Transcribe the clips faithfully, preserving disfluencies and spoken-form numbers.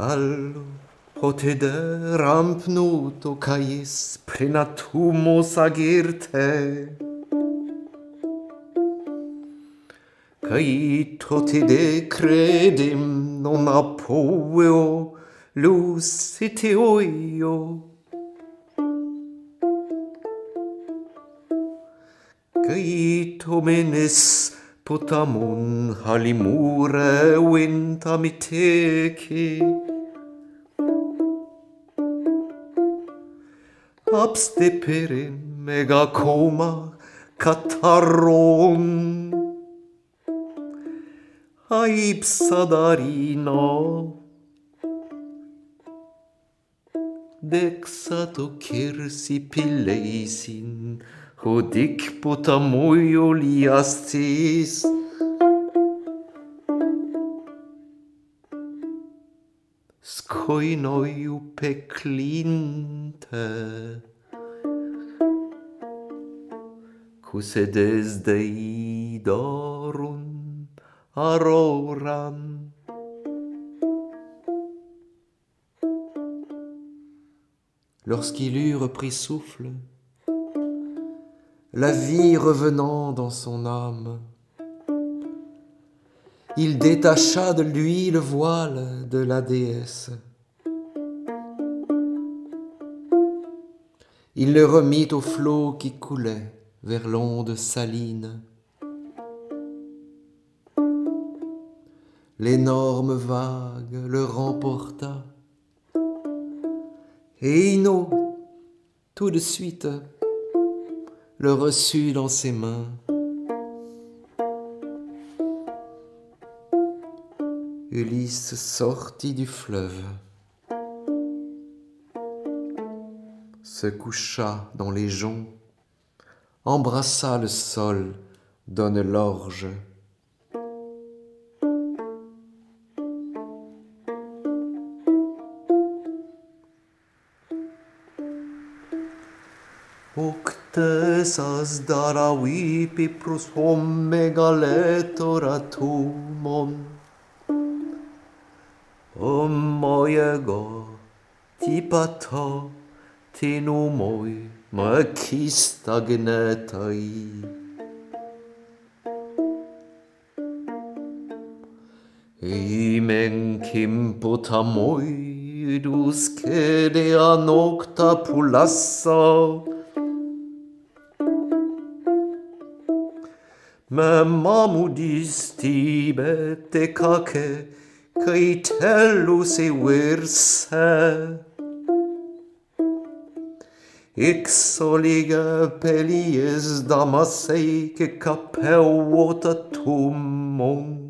Allo poteder rampnuto cais prenatumus agirte, cae totide credim non apoveo luciteoio, cae tomenis potamon halimure vintamiteci, absteperem mega coma cataron, aipsadarina dexato cirsi pileisin hodic potamoio liastis, scoinoiu peclinte, cusedes Dei dorun aroran. Lorsqu'il eut repris souffle, la vie revenant dans son âme, il détacha de lui le voile de la déesse. Il le remit au flot qui coulait vers l'onde saline. L'énorme vague le remporta, et Ino, tout de suite, le reçut dans ses mains. Ulysse sortit du fleuve, se coucha dans les joncs, embrassa le sol, donne l'orge. Octes as daravi piprus hom megaletora-tumon, Omoiego tipato tinumoi makistagnetai. Imen kim potamoidus cedea nocta pulassa, me mamudis tibe decace, cae tellus e virse, ixoliga pelies damaseice capeuota tumon,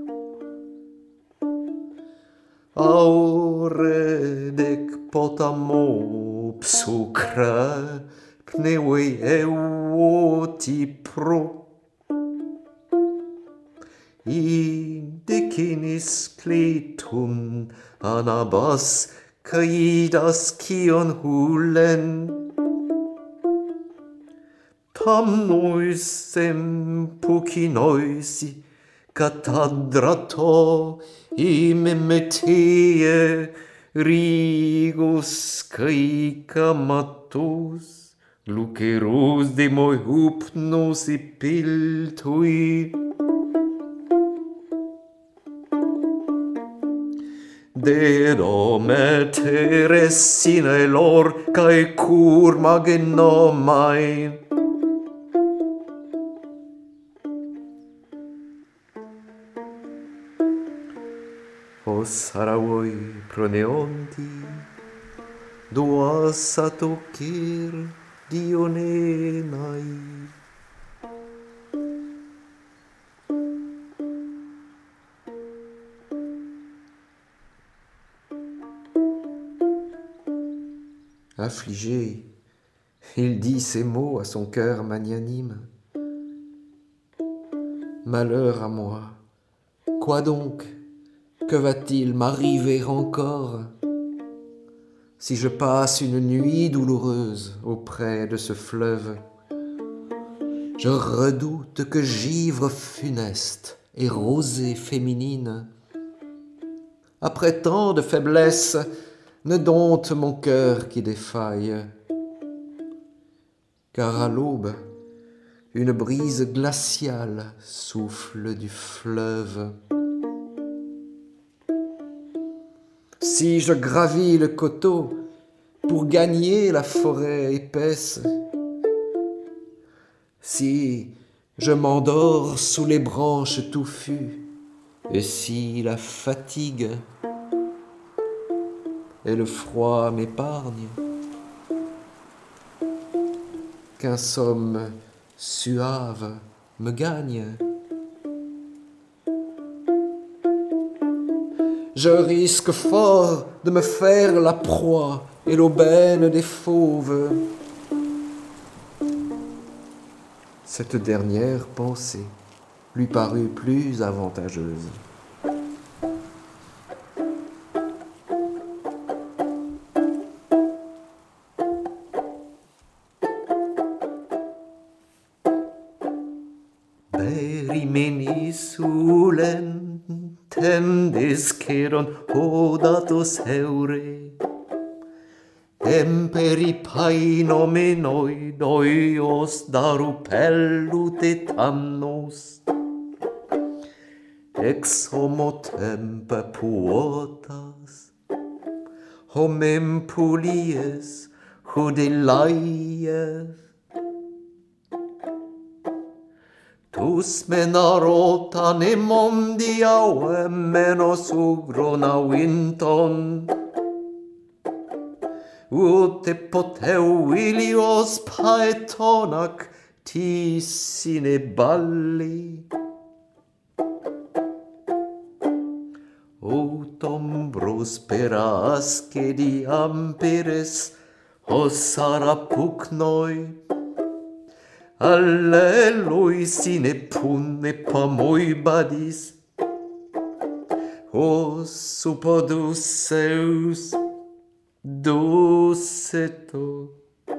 aure dec potamo psucre pneui euoti pro, in decinis clitum anabas caidas cion hulen, tam nois sem pucinoisi catadrato imemetie rigus cae camatus lucerus de moi hupnus ipiltui, Dedo metere sine lor cae curma genomai. Os aravoi proneonti duas atocir dionenai. Affligé, il dit ces mots à son cœur magnanime. Malheur à moi, quoi donc? Que va-t-il m'arriver encore si je passe une nuit douloureuse auprès de ce fleuve? Je redoute que givre funeste et rosée féminine après tant de faiblesse, ne dompte mon cœur qui défaille. Car à l'aube, une brise glaciale souffle du fleuve. Si je gravis le coteau pour gagner la forêt épaisse, si je m'endors sous les branches touffues, et si la fatigue et le froid m'épargnent, qu'un somme suave me gagne, je risque fort de me faire la proie et l'aubaine des fauves. Cette dernière pensée lui parut plus avantageuse. Berimini sulen tendis ceron hodatos heure, emperi painomenoi doios darupellut et annos, ex homo tempe puotas, homem pulies hudilaies, tus menarota ne mondia menos ugrona winton, ut poteu ilios paetonac tis sine balli. Ut ombros perasce di amperes osara pucnoi, alleloi sine punne pamoibadis, os supodus seus duceto.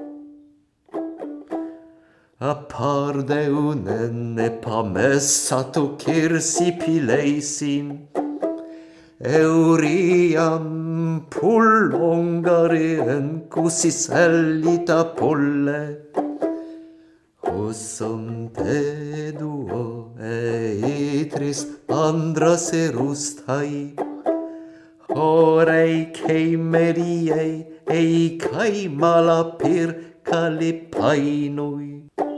Apar deunen epamessato cirsi pileisin, euriam pullongare encusis ellita polle, Hossum te duo eitris andras erustai, horei caemeriei ei cae malapir calipainoi.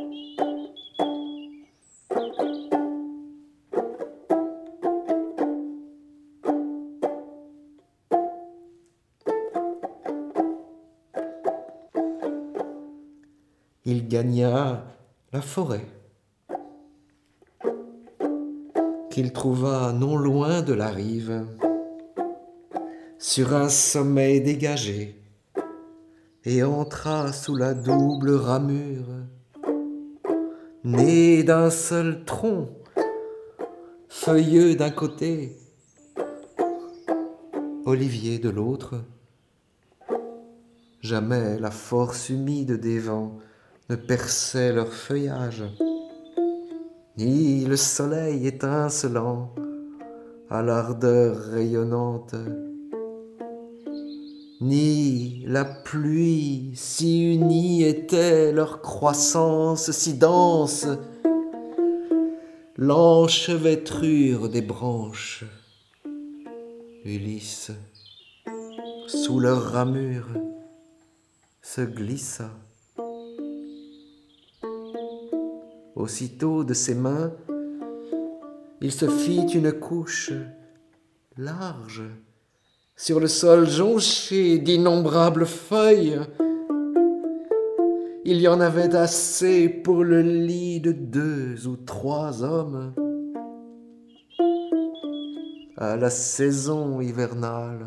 Il gagna la forêt, qu'il trouva non loin de la rive, sur un sommeil dégagé, et entra sous la double ramure, né d'un seul tronc, feuilleux d'un côté, olivier de l'autre. Jamais la force humide des vents ne perçait leur feuillage, ni le soleil étincelant à l'ardeur rayonnante, ni la pluie si unie était leur croissance si dense, l'enchevêtrure des branches, Ulysse, sous leurs ramures, se glissa. Aussitôt de ses mains, il se fit une couche large sur le sol jonché d'innombrables feuilles. Il y en avait assez pour le lit de deux ou trois hommes. À la saison hivernale,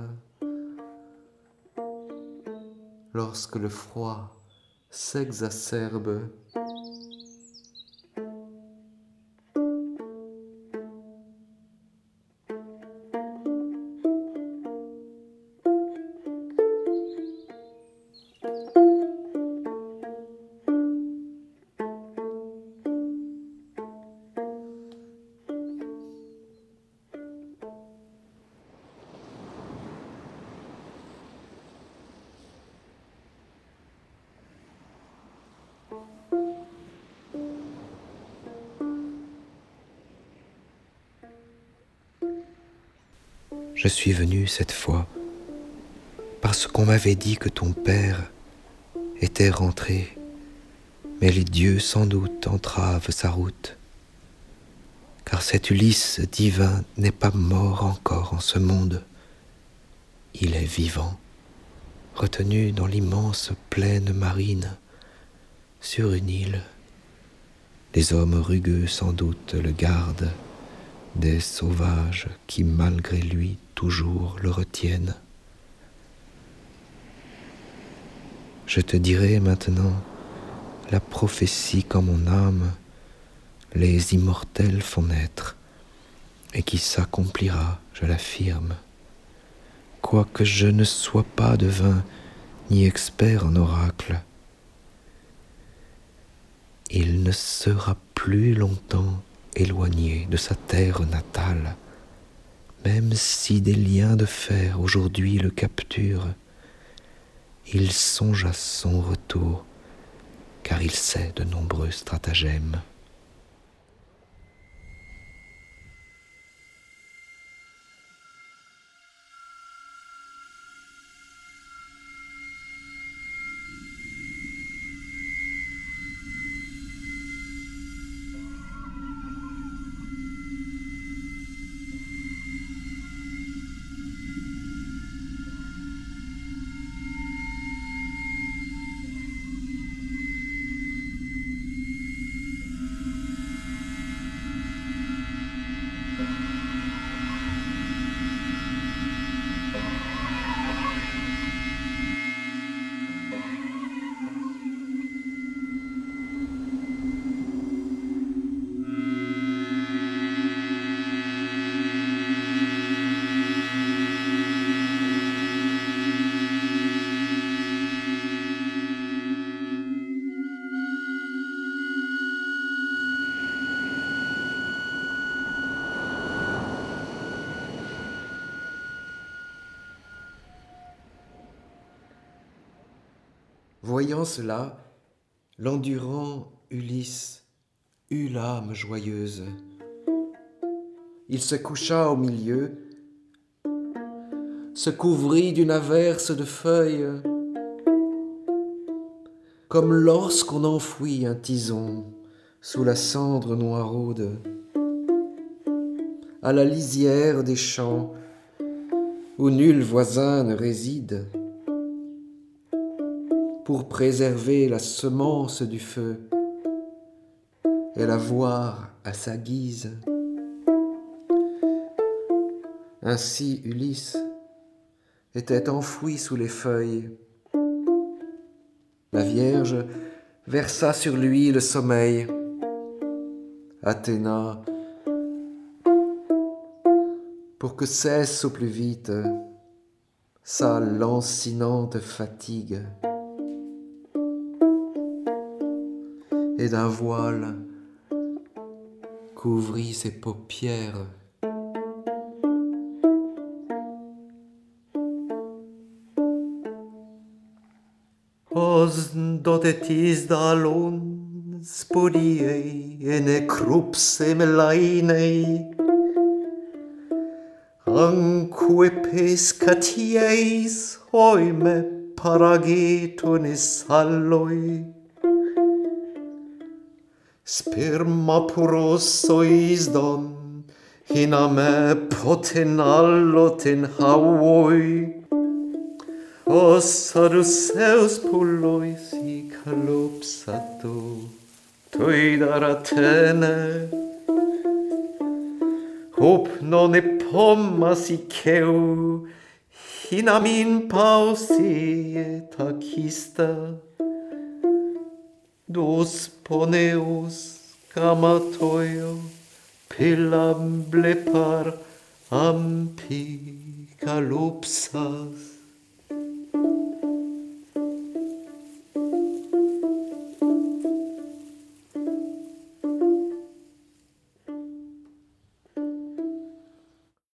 lorsque le froid s'exacerbe, Je suis venu cette fois parce qu'on m'avait dit que ton père était rentré, mais les dieux sans doute entravent sa route, car cet Ulysse divin n'est pas mort encore en ce monde. Il est vivant, retenu dans l'immense plaine marine, sur une île. Les hommes rugueux sans doute le gardent, des sauvages qui malgré lui toujours le retiennent. Je te dirai maintenant la prophétie qu'en mon âme les immortels font naître, et qui s'accomplira, je l'affirme. Quoique je ne sois pas devin ni expert en oracles, il ne sera plus longtemps éloigné de sa terre natale, même si des liens de fer aujourd'hui le capturent. Il songe à son retour, car il sait de nombreux stratagèmes. Voyant cela, l'endurant Ulysse eut l'âme joyeuse. Il se coucha au milieu, se couvrit d'une averse de feuilles, comme lorsqu'on enfouit un tison sous la cendre noiraude, à la lisière des champs où nul voisin ne réside, pour préserver la semence du feu et la voir à sa guise. Ainsi Ulysse était enfoui sous les feuilles. La Vierge versa sur lui le sommeil. Athéna, pour que cesse au plus vite sa lancinante fatigue, et d'un voile couvrit ses paupières. Os dotetis dalon spodiei ene crupse melainei, anque pescatieis oime paragetonis alloi, sperma purosois don in a me potenalloten havoi, os saduceus pullois i calopsato toidar Athene, hoc non e pommas iceu in amin pausi et acista, dos poneus camatoio pelamble par ampi calopsas.